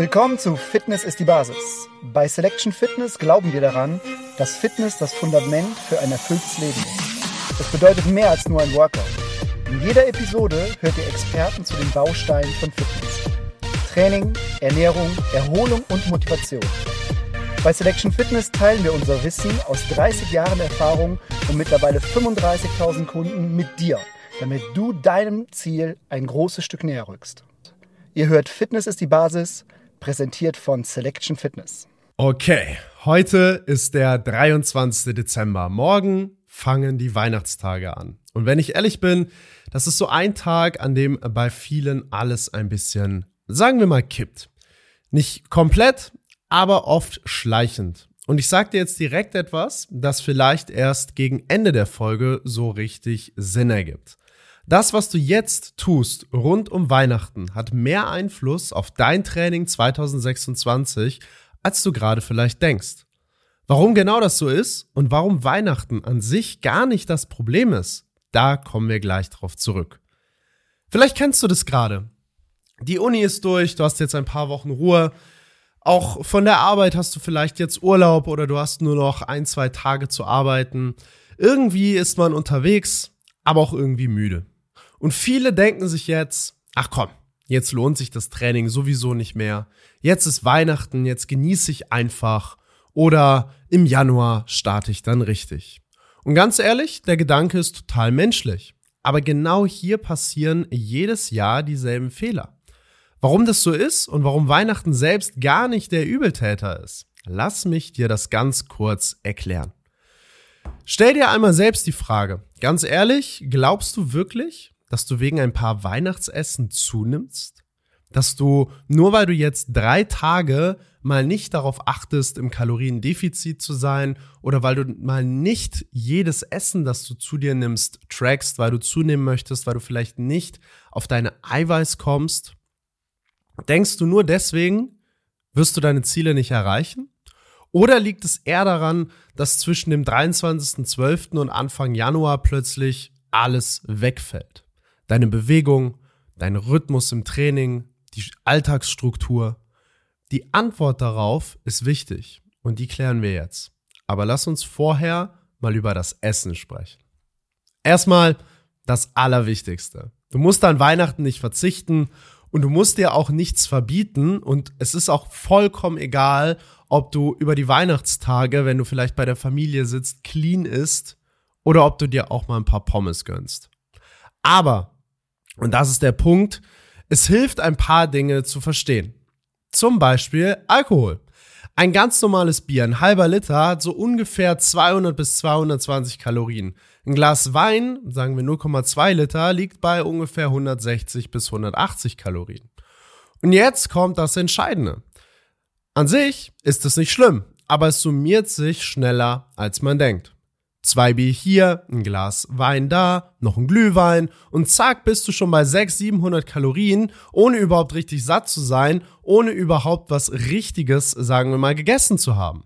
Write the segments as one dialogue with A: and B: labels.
A: Willkommen zu Fitness ist die Basis. Bei Selection Fitness glauben wir daran, dass Fitness das Fundament für ein erfülltes Leben ist. Das bedeutet mehr als nur ein Workout. In jeder Episode hört ihr Experten zu den Bausteinen von Fitness. Training, Ernährung, Erholung und Motivation. Bei Selection Fitness teilen wir unser Wissen aus 30 Jahren Erfahrung und mittlerweile 35.000 Kunden mit dir, damit du deinem Ziel ein großes Stück näher rückst. Ihr hört Fitness ist die Basis, präsentiert von Selection Fitness.
B: Okay, heute ist der 23. Dezember. Morgen fangen die Weihnachtstage an. Und wenn ich ehrlich bin, das ist so ein Tag, an dem bei vielen alles ein bisschen, sagen wir mal, kippt. Nicht komplett, aber oft schleichend. Und ich sage dir jetzt direkt etwas, das vielleicht erst gegen Ende der Folge so richtig Sinn ergibt. Das, was du jetzt tust rund um Weihnachten, hat mehr Einfluss auf dein Training 2026, als du gerade vielleicht denkst. Warum genau das so ist und warum Weihnachten an sich gar nicht das Problem ist, da kommen wir gleich drauf zurück. Vielleicht kennst du das gerade. Die Uni ist durch, du hast jetzt ein paar Wochen Ruhe. Auch von der Arbeit hast du vielleicht jetzt Urlaub oder du hast nur noch 1-2 Tage zu arbeiten. Irgendwie ist man unterwegs, aber auch irgendwie müde. Und viele denken sich jetzt, ach komm, jetzt lohnt sich das Training sowieso nicht mehr. Jetzt ist Weihnachten, jetzt genieße ich einfach. Oder im Januar starte ich dann richtig. Und ganz ehrlich, der Gedanke ist total menschlich. Aber genau hier passieren jedes Jahr dieselben Fehler. Warum das so ist und warum Weihnachten selbst gar nicht der Übeltäter ist, lass mich dir das ganz kurz erklären. Stell dir einmal selbst die Frage, ganz ehrlich, glaubst du wirklich, dass du wegen ein paar Weihnachtsessen zunimmst? Dass du, nur weil du jetzt 3 Tage mal nicht darauf achtest, im Kaloriendefizit zu sein oder weil du mal nicht jedes Essen, das du zu dir nimmst, trackst, weil du zunehmen möchtest, weil du vielleicht nicht auf deine Eiweiß kommst, denkst du nur deswegen, wirst du deine Ziele nicht erreichen? Oder liegt es eher daran, dass zwischen dem 23.12. und Anfang Januar plötzlich alles wegfällt? Deine Bewegung, dein Rhythmus im Training, die Alltagsstruktur. Die Antwort darauf ist wichtig und die klären wir jetzt. Aber lass uns vorher mal über das Essen sprechen. Erstmal das Allerwichtigste. Du musst an Weihnachten nicht verzichten. Und du musst dir auch nichts verbieten und es ist auch vollkommen egal, ob du über die Weihnachtstage, wenn du vielleicht bei der Familie sitzt, clean isst oder ob du dir auch mal ein paar Pommes gönnst. Aber, und das ist der Punkt, es hilft ein paar Dinge zu verstehen. Zum Beispiel Alkohol. Ein ganz normales Bier, ein halber Liter, hat so ungefähr 200 bis 220 Kalorien. Ein Glas Wein, sagen wir 0,2 Liter, liegt bei ungefähr 160 bis 180 Kalorien. Und jetzt kommt das Entscheidende. An sich ist es nicht schlimm, aber es summiert sich schneller, als man denkt. 2 Bier hier, ein Glas Wein da, noch ein Glühwein und zack, bist du schon bei 600-700 Kalorien, ohne überhaupt richtig satt zu sein, ohne überhaupt was Richtiges, sagen wir mal, gegessen zu haben.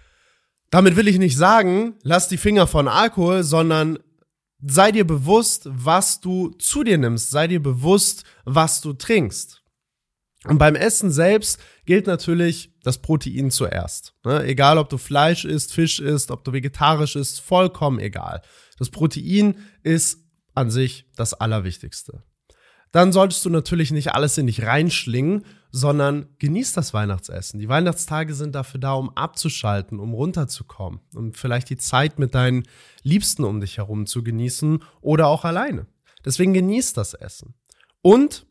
B: Damit will ich nicht sagen, lass die Finger von Alkohol, sondern sei dir bewusst, was du zu dir nimmst. Sei dir bewusst, was du trinkst. Und beim Essen selbst gilt natürlich das Protein zuerst. Egal, ob du Fleisch isst, Fisch isst, ob du vegetarisch isst, vollkommen egal. Das Protein ist an sich das Allerwichtigste. Dann solltest du natürlich nicht alles in dich reinschlingen, sondern genieß das Weihnachtsessen. Die Weihnachtstage sind dafür da, um abzuschalten, um runterzukommen, um vielleicht die Zeit mit deinen Liebsten um dich herum zu genießen oder auch alleine. Deswegen genieß das Essen. Und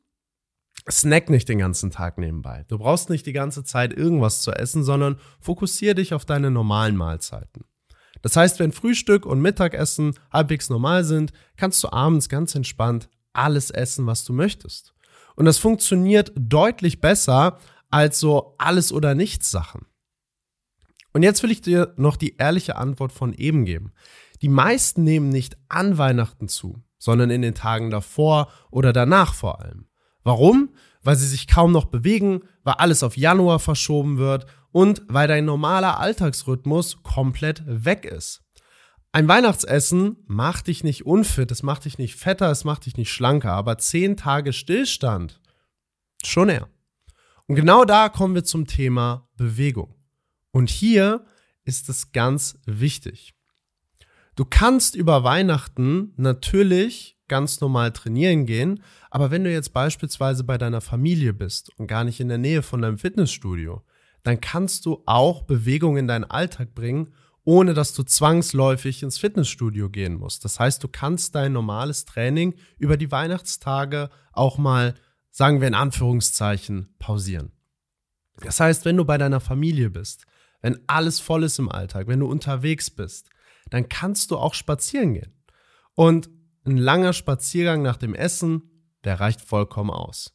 B: snack nicht den ganzen Tag nebenbei. Du brauchst nicht die ganze Zeit irgendwas zu essen, sondern fokussiere dich auf deine normalen Mahlzeiten. Das heißt, wenn Frühstück und Mittagessen halbwegs normal sind, kannst du abends ganz entspannt alles essen, was du möchtest. Und das funktioniert deutlich besser als so alles oder nichts Sachen. Und jetzt will ich dir noch die ehrliche Antwort von eben geben. Die meisten nehmen nicht an Weihnachten zu, sondern in den Tagen davor oder danach vor allem. Warum? Weil sie sich kaum noch bewegen, weil alles auf Januar verschoben wird und weil dein normaler Alltagsrhythmus komplett weg ist. Ein Weihnachtsessen macht dich nicht unfit, es macht dich nicht fetter, es macht dich nicht schlanker, aber 10 Tage Stillstand, schon eher. Und genau da kommen wir zum Thema Bewegung. Und hier ist es ganz wichtig. Du kannst über Weihnachten natürlich ganz normal trainieren gehen, aber wenn du jetzt beispielsweise bei deiner Familie bist und gar nicht in der Nähe von deinem Fitnessstudio, dann kannst du auch Bewegung in deinen Alltag bringen, ohne dass du zwangsläufig ins Fitnessstudio gehen musst. Das heißt, du kannst dein normales Training über die Weihnachtstage auch mal, sagen wir in Anführungszeichen, pausieren. Das heißt, wenn du bei deiner Familie bist, wenn alles voll ist im Alltag, wenn du unterwegs bist, dann kannst du auch spazieren gehen. Und ein langer Spaziergang nach dem Essen, der reicht vollkommen aus.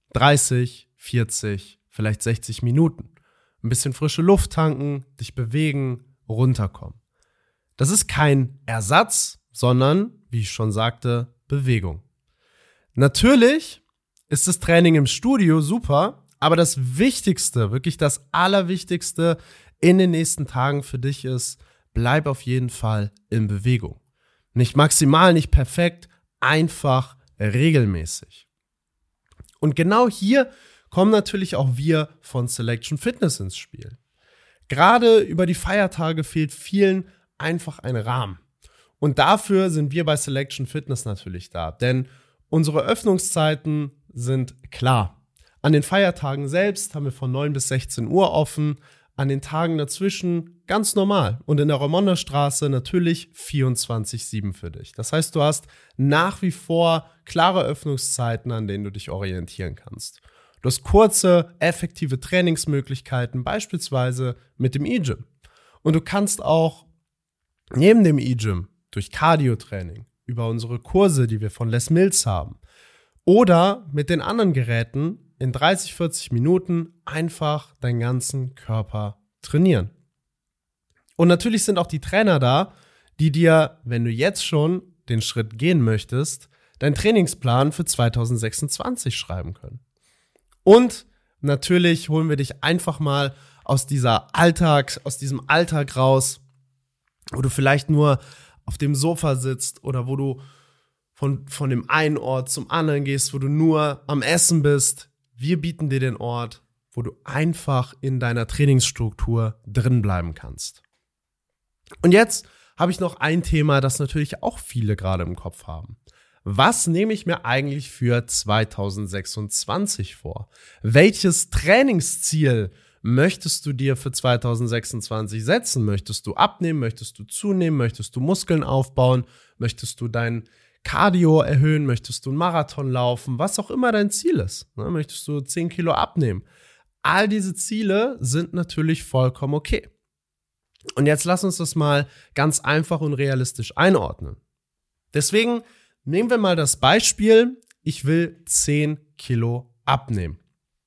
B: 30, 40, vielleicht 60 Minuten. Ein bisschen frische Luft tanken, dich bewegen, runterkommen. Das ist kein Ersatz, sondern, wie ich schon sagte, Bewegung. Natürlich ist das Training im Studio super, aber das Wichtigste, wirklich das Allerwichtigste in den nächsten Tagen für dich ist, bleib auf jeden Fall in Bewegung. Nicht maximal, nicht perfekt, einfach regelmäßig. Und genau hier kommen natürlich auch wir von Selection Fitness ins Spiel. Gerade über die Feiertage fehlt vielen einfach ein Rahmen. Und dafür sind wir bei Selection Fitness natürlich da, denn unsere Öffnungszeiten sind klar. An den Feiertagen selbst haben wir von 9 bis 16 Uhr offen, an den Tagen dazwischen ganz normal. Und in der Remonda Straße natürlich 24/7 für dich. Das heißt, du hast nach wie vor klare Öffnungszeiten, an denen du dich orientieren kannst. Du hast kurze, effektive Trainingsmöglichkeiten, beispielsweise mit dem E-Gym. Und du kannst auch neben dem E-Gym durch Cardio-Training, über unsere Kurse, die wir von Les Mills haben, oder mit den anderen Geräten in 30, 40 Minuten einfach deinen ganzen Körper trainieren. Und natürlich sind auch die Trainer da, die dir, wenn du jetzt schon den Schritt gehen möchtest, deinen Trainingsplan für 2026 schreiben können. Und natürlich holen wir dich einfach mal aus diesem Alltag raus, wo du vielleicht nur auf dem Sofa sitzt oder wo du von dem einen Ort zum anderen gehst, wo du nur am Essen bist. Wir bieten dir den Ort, wo du einfach in deiner Trainingsstruktur drin bleiben kannst. Und jetzt habe ich noch ein Thema, das natürlich auch viele gerade im Kopf haben. Was nehme ich mir eigentlich für 2026 vor? Welches Trainingsziel möchtest du dir für 2026 setzen? Möchtest du abnehmen? Möchtest du zunehmen? Möchtest du Muskeln aufbauen? Möchtest du dein Cardio erhöhen? Möchtest du einen Marathon laufen? Was auch immer dein Ziel ist. Möchtest du 10 Kilo abnehmen? All diese Ziele sind natürlich vollkommen okay. Und jetzt lass uns das mal ganz einfach und realistisch einordnen. Deswegen nehmen wir mal das Beispiel, ich will 10 Kilo abnehmen.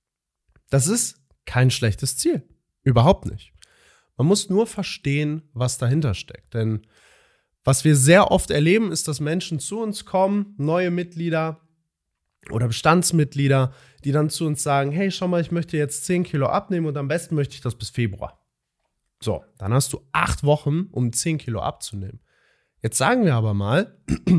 B: Das ist kein schlechtes Ziel. Überhaupt nicht. Man muss nur verstehen, was dahinter steckt. Denn was wir sehr oft erleben, ist, dass Menschen zu uns kommen, neue Mitglieder oder Bestandsmitglieder, die dann zu uns sagen, hey, schau mal, ich möchte jetzt 10 Kilo abnehmen und am besten möchte ich das bis Februar. So, dann hast du 8 Wochen, um 10 Kilo abzunehmen. Jetzt sagen wir aber mal,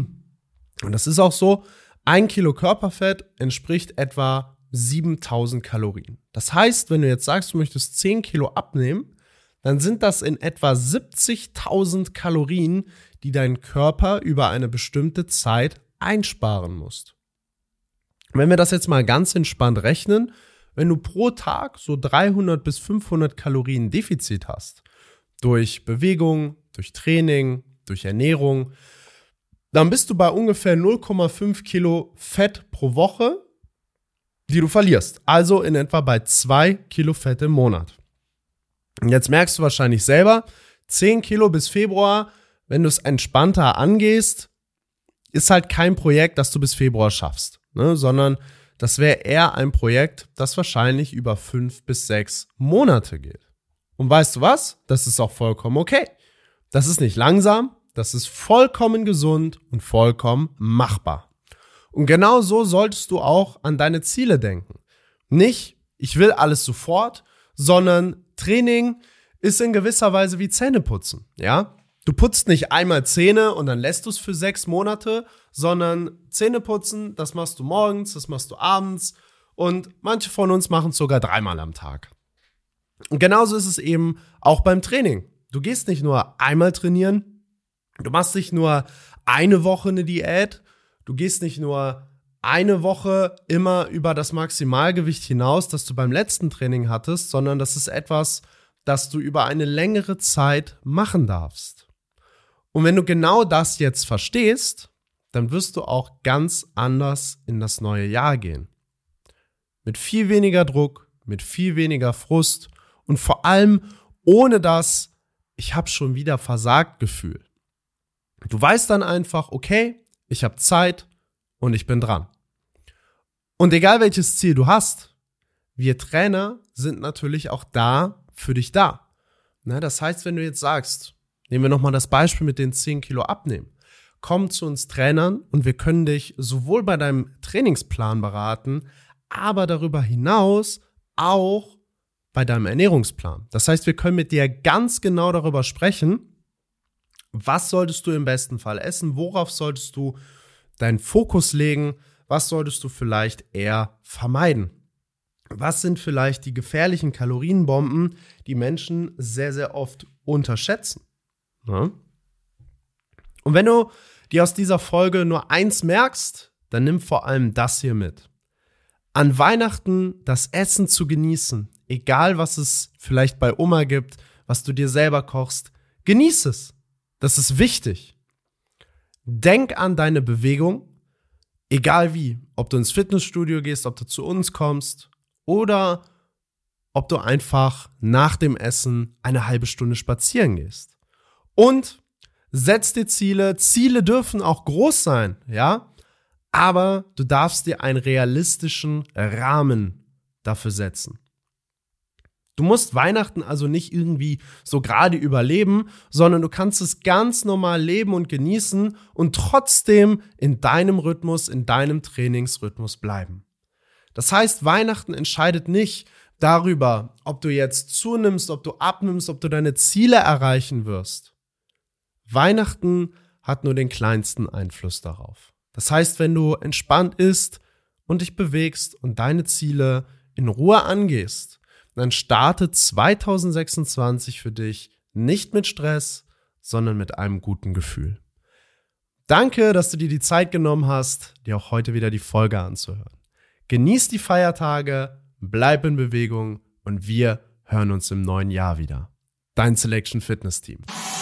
B: und das ist auch so, 1 Kilo Körperfett entspricht etwa 7000 Kalorien. Das heißt, wenn du jetzt sagst, du möchtest 10 Kilo abnehmen, dann sind das in etwa 70.000 Kalorien, die dein Körper über eine bestimmte Zeit einsparen musst. Wenn wir das jetzt mal ganz entspannt rechnen, wenn du pro Tag so 300 bis 500 Kalorien Defizit hast, durch Bewegung, durch Training, durch Ernährung, dann bist du bei ungefähr 0,5 Kilo Fett pro Woche, die du verlierst. Also in etwa bei 2 Kilo Fett im Monat. Und jetzt merkst du wahrscheinlich selber, 10 Kilo bis Februar, wenn du es entspannter angehst, ist halt kein Projekt, das du bis Februar schaffst, sondern das wäre eher ein Projekt, das wahrscheinlich über 5 bis 6 Monate geht. Und weißt du was? Das ist auch vollkommen okay. Das ist nicht langsam, das ist vollkommen gesund und vollkommen machbar. Und genau so solltest du auch an deine Ziele denken. Nicht, ich will alles sofort, sondern Training ist in gewisser Weise wie Zähneputzen, ja? Du putzt nicht einmal Zähne und dann lässt du es für 6 Monate, sondern Zähneputzen, das machst du morgens, das machst du abends und manche von uns machen es sogar 3-mal am Tag. Und genauso ist es eben auch beim Training. Du gehst nicht nur einmal trainieren, du machst nicht nur eine Woche eine Diät, du gehst nicht nur eine Woche immer über das Maximalgewicht hinaus, das du beim letzten Training hattest, sondern das ist etwas, das du über eine längere Zeit machen darfst. Und wenn du genau das jetzt verstehst, dann wirst du auch ganz anders in das neue Jahr gehen. Mit viel weniger Druck, mit viel weniger Frust und vor allem ohne das ich habe schon wieder versagt Gefühl. Du weißt dann einfach, okay, ich habe Zeit und ich bin dran. Und egal welches Ziel du hast, wir Trainer sind natürlich auch da für dich da. Das heißt, wenn du jetzt sagst, nehmen wir nochmal das Beispiel mit den 10 Kilo abnehmen. Komm zu uns Trainern und wir können dich sowohl bei deinem Trainingsplan beraten, aber darüber hinaus auch bei deinem Ernährungsplan. Das heißt, wir können mit dir ganz genau darüber sprechen, was solltest du im besten Fall essen, worauf solltest du deinen Fokus legen, was solltest du vielleicht eher vermeiden. Was sind vielleicht die gefährlichen Kalorienbomben, die Menschen sehr, sehr oft unterschätzen? Ja? Und wenn du dir aus dieser Folge nur eins merkst, dann nimm vor allem das hier mit. An Weihnachten das Essen zu genießen, egal was es vielleicht bei Oma gibt, was du dir selber kochst, genieß es. Das ist wichtig. Denk an deine Bewegung, egal wie, ob du ins Fitnessstudio gehst, ob du zu uns kommst oder ob du einfach nach dem Essen eine halbe Stunde spazieren gehst. Und setz dir Ziele. Ziele dürfen auch groß sein, ja? Aber du darfst dir einen realistischen Rahmen dafür setzen. Du musst Weihnachten also nicht irgendwie so gerade überleben, sondern du kannst es ganz normal leben und genießen und trotzdem in deinem Rhythmus, in deinem Trainingsrhythmus bleiben. Das heißt, Weihnachten entscheidet nicht darüber, ob du jetzt zunimmst, ob du abnimmst, ob du deine Ziele erreichen wirst. Weihnachten hat nur den kleinsten Einfluss darauf. Das heißt, wenn du entspannt isst und dich bewegst und deine Ziele in Ruhe angehst, dann startet 2026 für dich nicht mit Stress, sondern mit einem guten Gefühl. Danke, dass du dir die Zeit genommen hast, dir auch heute wieder die Folge anzuhören. Genieß die Feiertage, bleib in Bewegung und wir hören uns im neuen Jahr wieder. Dein Selection Fitness Team.